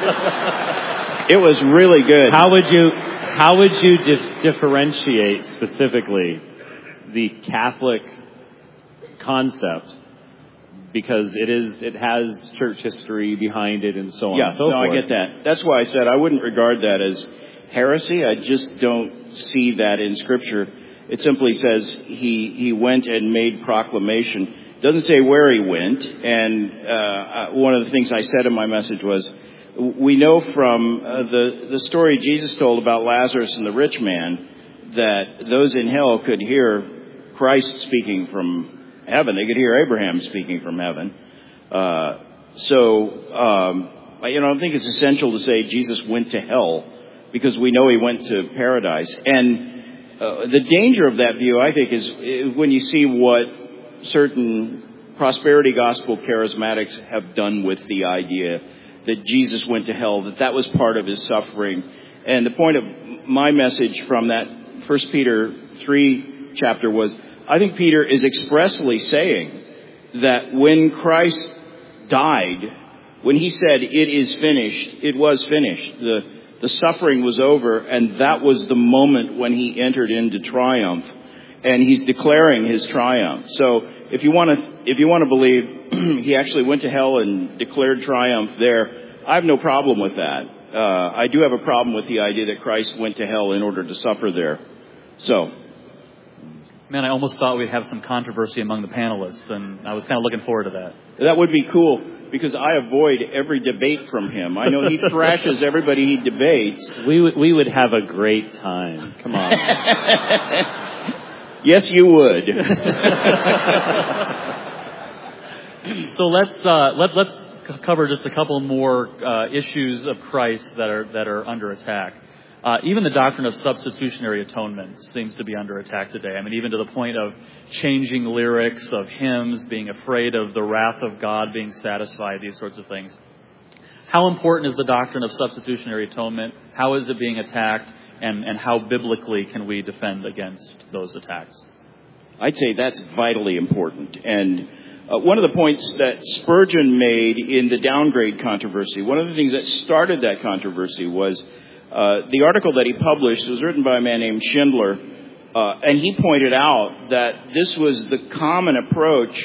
It was really good. How would you how would you dif- differentiate specifically the Catholic concept? Because it is, it has church history behind it and so on yeah, and so no, forth. I get that. That's why I said I wouldn't regard that as heresy. I just don't see that in Scripture. It simply says he, he went and made proclamation. It doesn't say where he went. And uh, one of the things I said in my message was, we know from uh, the, the story Jesus told about Lazarus and the rich man that those in hell could hear Christ speaking from heaven. They could hear Abraham speaking from heaven. Uh, so, um, you know, I think it's essential to say Jesus went to hell, because we know he went to paradise. And uh, the danger of that view, I think, is when you see what certain prosperity gospel charismatics have done with the idea that Jesus went to hell, that that was part of his suffering. And the point of my message from that First Peter three chapter was, I think Peter is expressly saying that when Christ died, when he said, it is finished, it was finished. The, the suffering was over, and that was the moment when he entered into triumph. And he's declaring his triumph. So if you want to, if you want to believe he actually went to hell and declared triumph there, I have no problem with that. Uh, I do have a problem with the idea that Christ went to hell in order to suffer there. So. Man, I almost thought we'd have some controversy among the panelists, and I was kind of looking forward to that. That would be cool, because I avoid every debate from him. I know he thrashes everybody he debates. We would, we would have a great time. Come on. Yes, you would. So let's uh, let, let's cover just a couple more uh, issues of Christ that are that are under attack. Uh, even the doctrine of substitutionary atonement seems to be under attack today. I mean, even to the point of changing lyrics of hymns, being afraid of the wrath of God being satisfied, these sorts of things. How important is the doctrine of substitutionary atonement? How is it being attacked? And, and how biblically can we defend against those attacks? I'd say that's vitally important. And uh, one of the points that Spurgeon made in the downgrade controversy, one of the things that started that controversy was Uh, the article that he published was written by a man named Schindler, uh, and he pointed out that this was the common approach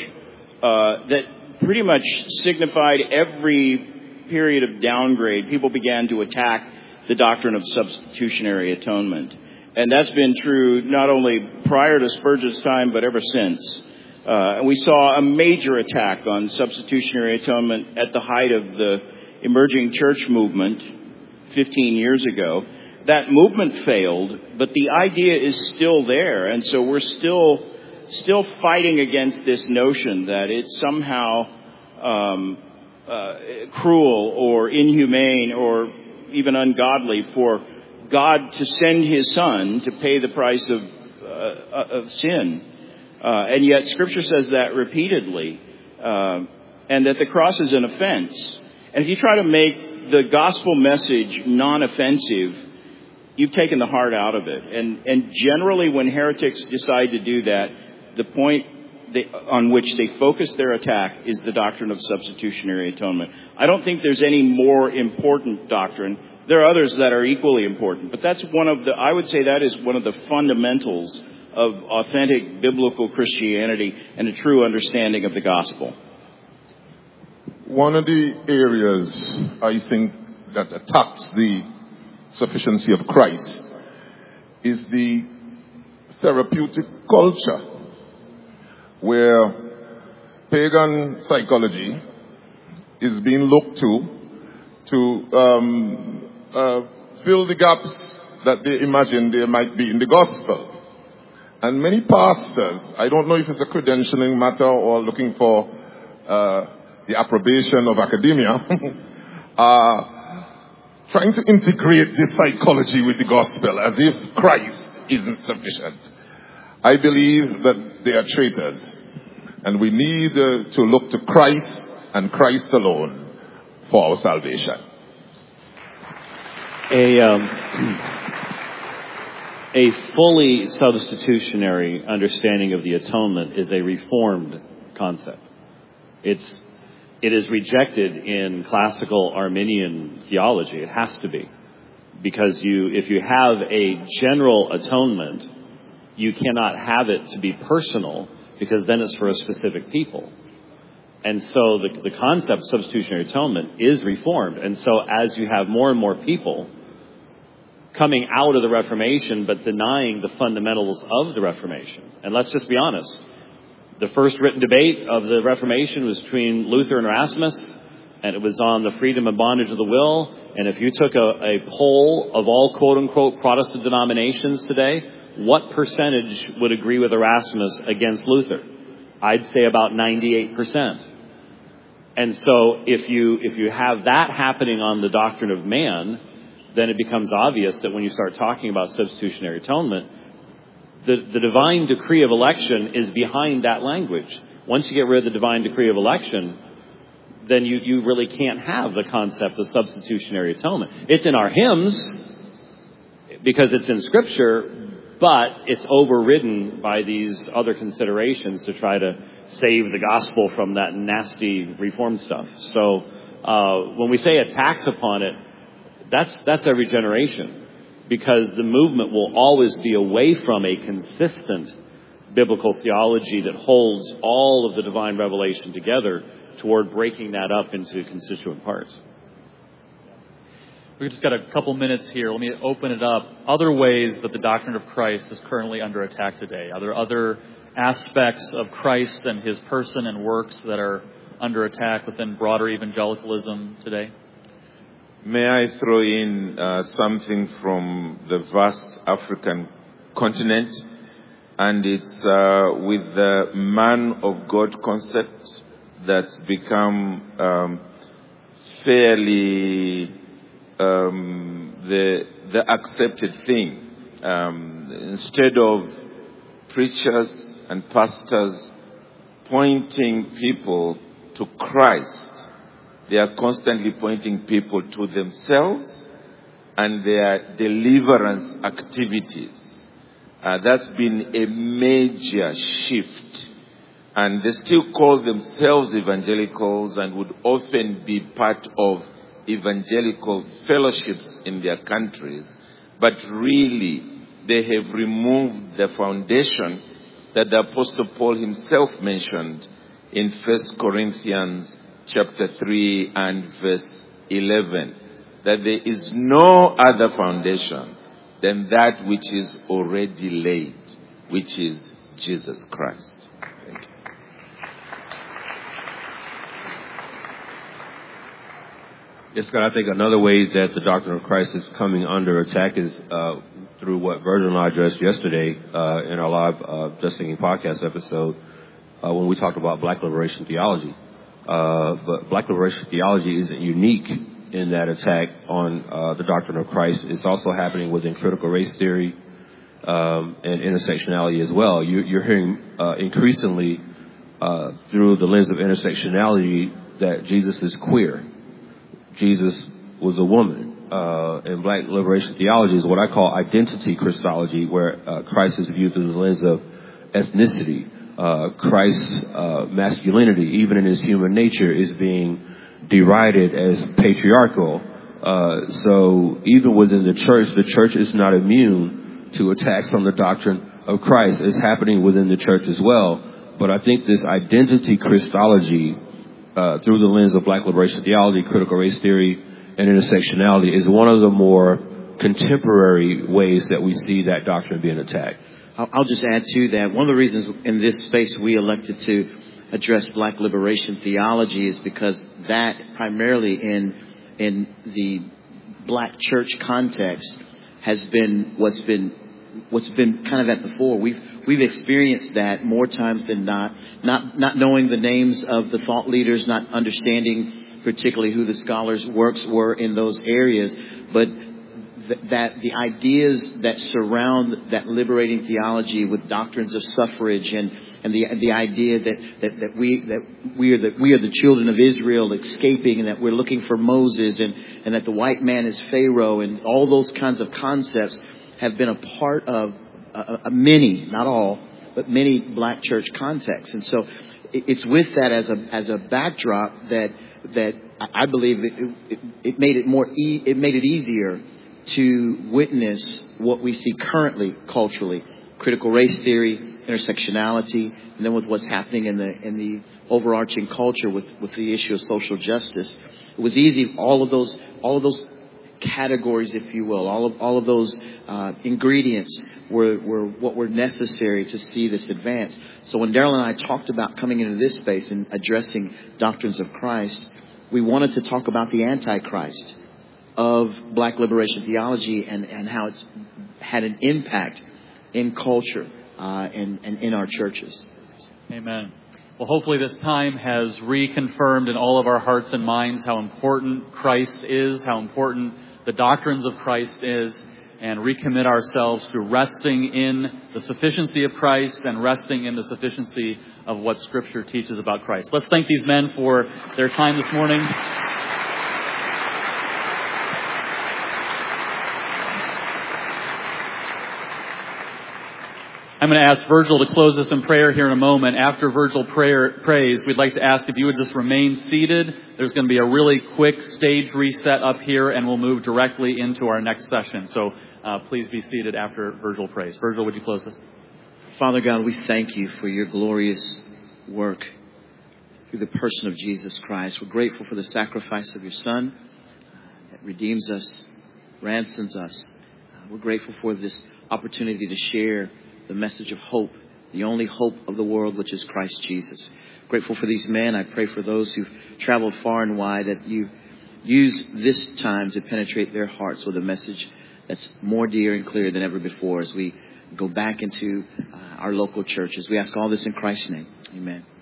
uh, that pretty much signified every period of downgrade. People began to attack the doctrine of substitutionary atonement. And that's been true not only prior to Spurgeon's time, but ever since. Uh, and we saw a major attack on substitutionary atonement at the height of the emerging church movement fifteen years ago. That movement failed, but the idea is still there. And so we're still still fighting against this notion that it's somehow um, uh, cruel or inhumane or even ungodly for God to send his son to pay the price of, uh, of sin. Uh, and yet Scripture says that repeatedly, uh, and that the cross is an offense. And if you try to make the gospel message non-offensive, you've taken the heart out of it. And, and generally when heretics decide to do that, the point they, on which they focus their attack is the doctrine of substitutionary atonement. I don't think there's any more important doctrine. There are others that are equally important, but that's one of the, I would say that is one of the fundamentals of authentic biblical Christianity and a true understanding of the gospel. One of the areas I think that attacks the sufficiency of Christ is the therapeutic culture where pagan psychology is being looked to to um, uh, fill the gaps that they imagine there might be in the gospel. And many pastors, I don't know if it's a credentialing matter or looking for uh, the approbation of academia, are trying to integrate this psychology with the gospel as if Christ isn't sufficient. I believe that they are traitors, and we need uh, to look to Christ and Christ alone for our salvation. A, um, a fully substitutionary understanding of the atonement is a reformed concept. It's, it is rejected in classical Arminian theology. It has to be. Because you, if you have a general atonement, you cannot have it to be personal, because then it's for a specific people. And so the, the concept of substitutionary atonement is reformed. And so as you have more and more people coming out of the Reformation but denying the fundamentals of the Reformation, and let's just be honest, the first written debate of the Reformation was between Luther and Erasmus, and it was on the freedom and bondage of the will. And if you took a, a poll of all quote-unquote Protestant denominations today, what percentage would agree with Erasmus against Luther? I'd say about ninety-eight percent. And so if you if you have that happening on the doctrine of man, then it becomes obvious that when you start talking about substitutionary atonement, the, the divine decree of election is behind that language. Once you get rid of the divine decree of election, then you, you really can't have the concept of substitutionary atonement. It's in our hymns because it's in Scripture, but it's overridden by these other considerations to try to save the gospel from that nasty reform stuff. So uh, when we say a tax upon it, that's that's every generation, because the movement will always be away from a consistent biblical theology that holds all of the divine revelation together toward breaking that up into constituent parts. We've just got a couple minutes here. Let me open it up. Other ways that the doctrine of Christ is currently under attack today. Are there other aspects of Christ and his person and works that are under attack within broader evangelicalism today? May I throw in uh, something from the vast African continent? And it's uh, with the man of God concept that's become um, fairly um, the the accepted thing. Um, instead of preachers and pastors pointing people to Christ, they are constantly pointing people to themselves and their deliverance activities. Uh, that's been a major shift. And they still call themselves evangelicals and would often be part of evangelical fellowships in their countries. But really, they have removed the foundation that the Apostle Paul himself mentioned in First Corinthians chapter three and verse eleven. That there is no other foundation than that which is already laid, which is Jesus Christ. Thank you. Yes, Scott, I think another way that the doctrine of Christ is coming under attack is uh, through what Virgil and I addressed yesterday uh, in our live uh, Just Thinking podcast episode uh, when we talked about Black liberation theology. Uh, but Black liberation theology isn't unique in that attack on uh, the doctrine of Christ. It's also happening within critical race theory um, and intersectionality as well. You, you're hearing uh, increasingly uh, through the lens of intersectionality that Jesus is queer. Jesus was a woman. Uh, and Black liberation theology is what I call identity Christology, where uh, Christ is viewed through the lens of ethnicity. Uh, Christ's uh, masculinity, even in his human nature, is being derided as patriarchal. Uh, so even within the church, the church is not immune to attacks on the doctrine of Christ. It's happening within the church as well. But I think this identity Christology, uh, through the lens of Black liberation theology, critical race theory, and intersectionality, is one of the more contemporary ways that we see that doctrine being attacked. I'll, I'll just add to that. One of the reasons in this space we elected to address Black liberation theology is because that primarily in in the Black church context has been what's been what's been kind of at the fore. We've we've experienced that more times than not. Not not knowing the names of the thought leaders, not understanding particularly who the scholars' works were in those areas, but th- that the ideas that surround that liberating theology with doctrines of suffrage and and the the idea that, that, that we that we are the we are the children of Israel escaping, and that we're looking for Moses, and, and that the white man is Pharaoh, and all those kinds of concepts have been a part of a, a many, not all, but many Black church contexts. And so it's with that as a as a backdrop that that I believe it, it, it made it more e- it made it easier to witness what we see currently culturally: critical race theory, intersectionality, and then with what's happening in the in the overarching culture with, with the issue of social justice. It was easy. All of those all of those categories, if you will, all of all of those uh, ingredients were were what were necessary to see this advance. So when Daryl and I talked about coming into this space and addressing doctrines of Christ, we wanted to talk about the Antichrist of Black liberation theology and, and how it's had an impact in culture uh, and, and in our churches. Amen. Well, hopefully this time has reconfirmed in all of our hearts and minds how important Christ is, how important the doctrines of Christ is, and recommit ourselves to resting in the sufficiency of Christ and resting in the sufficiency of what Scripture teaches about Christ. Let's thank these men for their time this morning. I'm going to ask Virgil to close us in prayer here in a moment. After Virgil prayer, prays, we'd like to ask if you would just remain seated. There's going to be a really quick stage reset up here, and we'll move directly into our next session. So uh, please be seated after Virgil prays. Virgil, would you close us? Father God, we thank you for your glorious work through the person of Jesus Christ. We're grateful for the sacrifice of your Son that redeems us, ransoms us. We're grateful for this opportunity to share the message of hope, the only hope of the world, which is Christ Jesus. Grateful for these men. I pray for those who've traveled far and wide that you use this time to penetrate their hearts with a message that's more dear and clear than ever before as we go back into uh, our local churches. We ask all this in Christ's name. Amen.